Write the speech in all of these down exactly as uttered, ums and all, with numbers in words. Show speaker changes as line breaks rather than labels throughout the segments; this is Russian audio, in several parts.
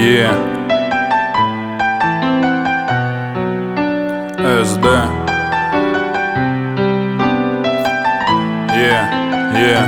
Yeah. эс дэ. Yeah, yeah.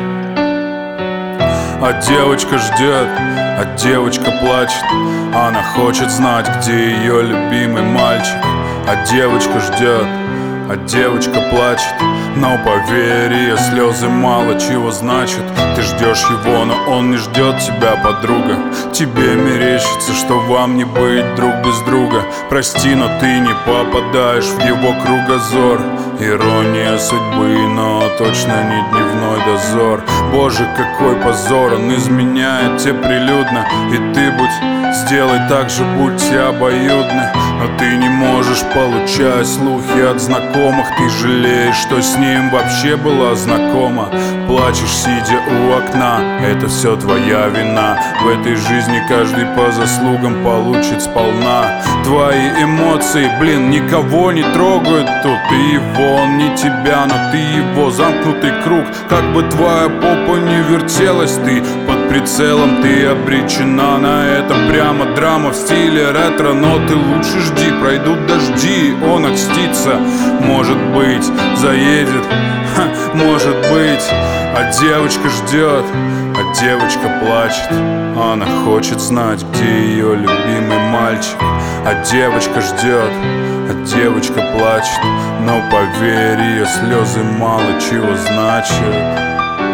А девочка ждет, а девочка плачет. Она хочет знать, где ее любимый мальчик. А девочка ждет, а девочка плачет. Но поверь, ее слезы мало чего значат. Ты ждешь его, но он не ждет тебя, подруга. Тебе мерещится, что вам не быть друг без друга. Прости, но ты не попадаешь в его кругозор. Ирония судьбы, но точно не дневной дозор. Боже, какой позор, он изменяет тебе прилюдно. И ты будь, сделай так же, будьте обоюдны. Но ты не можешь получать слухи от знакомых. Ты жалеешь, что с ним вообще была знакома. Плачешь, сидя у окна, это все твоя вина. В этой жизни каждый по заслугам получит сполна. Твои эмоции, блин, никого не трогают тут. Ты его, он не тебя, но ты его. Замкнутый круг, как бы твоя попа не вертелась. Ты под прицелом, ты обречена на это. Прямо драма в стиле ретро. Но ты лучше жди, пройдут дожди, он окстится. Может быть, заедет, ха, может быть. А девочка ждет, а девочка плачет. Она хочет знать, где ее любимый мальчик. А девочка ждет, а девочка плачет. Но поверь, ее слезы мало чего значат.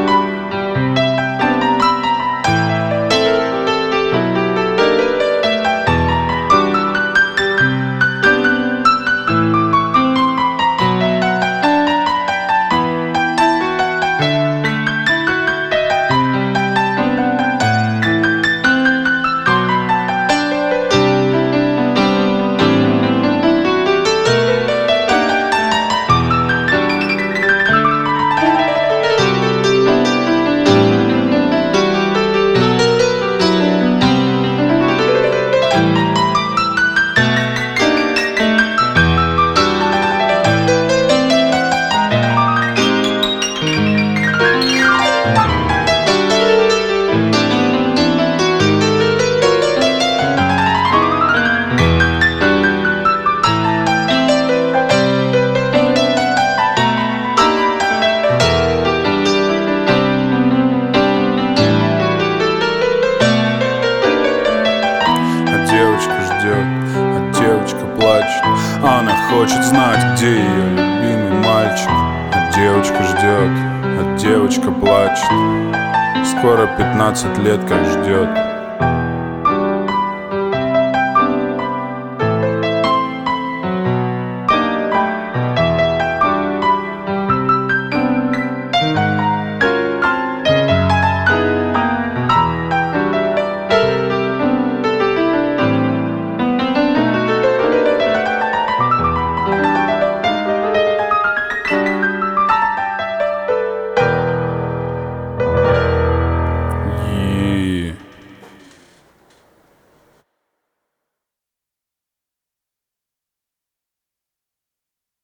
А девочка плачет. Она хочет знать, где ее любимый мальчик. А девочка ждет, а девочка плачет. Скоро пятнадцать лет как ждет.